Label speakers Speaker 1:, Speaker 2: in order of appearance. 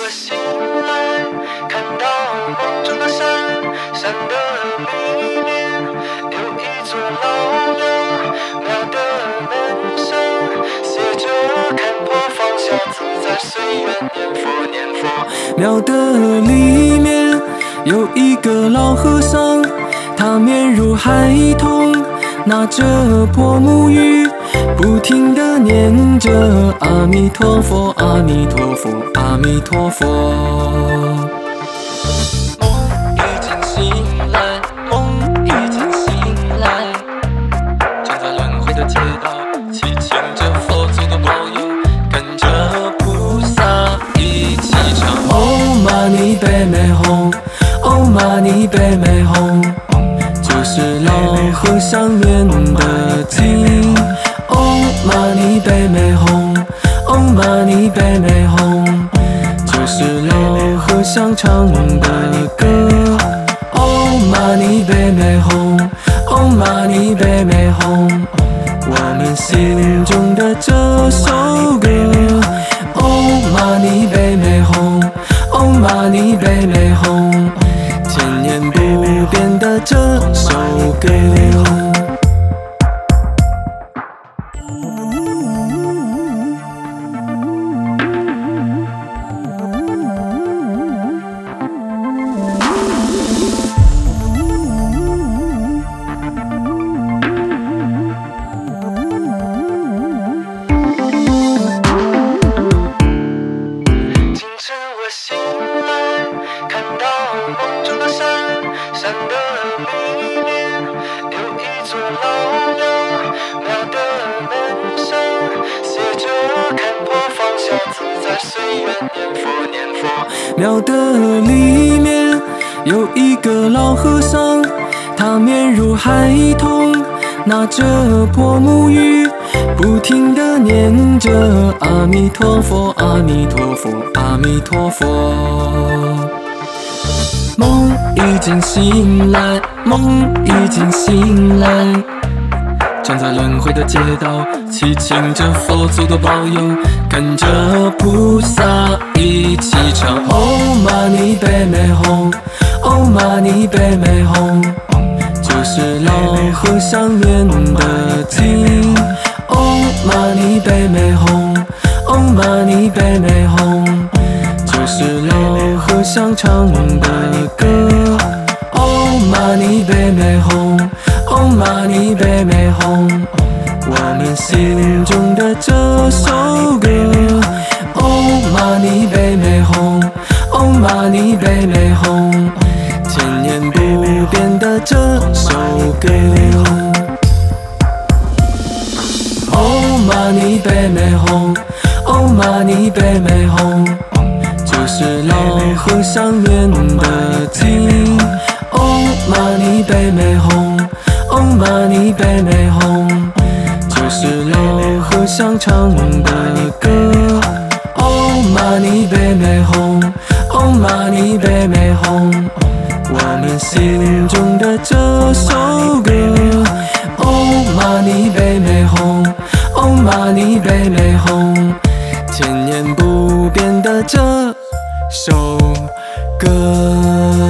Speaker 1: 醒来，看到梦中的山，山的里面有一座老庙，庙的门上写着看破放下，自在随缘，念佛念佛。
Speaker 2: 庙的里面有一个老和尚，他面如孩童，拿着破木鱼，不停地念着阿弥陀佛，阿弥陀佛，阿弥陀佛。
Speaker 1: 梦已经醒来，梦已经醒来，站在轮回的街道，祈请着佛祖的保佑，跟着菩萨一起唱。
Speaker 2: 唵嘛呢呗咪吽，唵嘛呢呗咪吽，就是老和尚念的经。唵嘛呢呗咪吽，唵嘛呢呗咪吽，就是老和尚唱的歌。唵嘛呢呗咪吽，唵嘛呢呗咪吽，我们心中的这首歌。唵嘛呢呗咪吽，唵嘛呢呗咪吽，千年不变的这首歌。
Speaker 1: 醒来，看到梦中的山，山的里面有一座老庙，庙的门上写着看破放下，自在随缘，念佛念佛。
Speaker 2: 庙的里面有一个老和尚，他面如孩童，拿着破木鱼，不停地念着阿弥陀佛，阿弥陀佛，阿弥陀佛。梦已经醒来，梦已经醒来，站在轮回的街道，祈请着佛祖的保佑，跟着菩萨一起唱。唵嘛呢呗咪吽，唵嘛呢呗咪吽，就是老和尚念的经。唵嘛呢呗咪吽，唵嘛呢呗咪吽，就是老和尚唱的歌。唵嘛呢呗咪吽，唵嘛呢呗咪吽，我们心中的这首歌。唵嘛呢呗咪吽，唵嘛呢呗咪吽，千年不变的这首歌。唵嘛呢呗咪吽，唵嘛呢呗咪吽，就是老和尚念的经。唵嘛呢呗咪吽，唵嘛呢呗咪吽，就是老和尚唱的歌。唵嘛呢呗咪吽，唵嘛呢呗咪吽，我们心中的这首歌。唵嘛呢呗咪吽，唵嘛呢呗咪吽，千年不变的这首歌。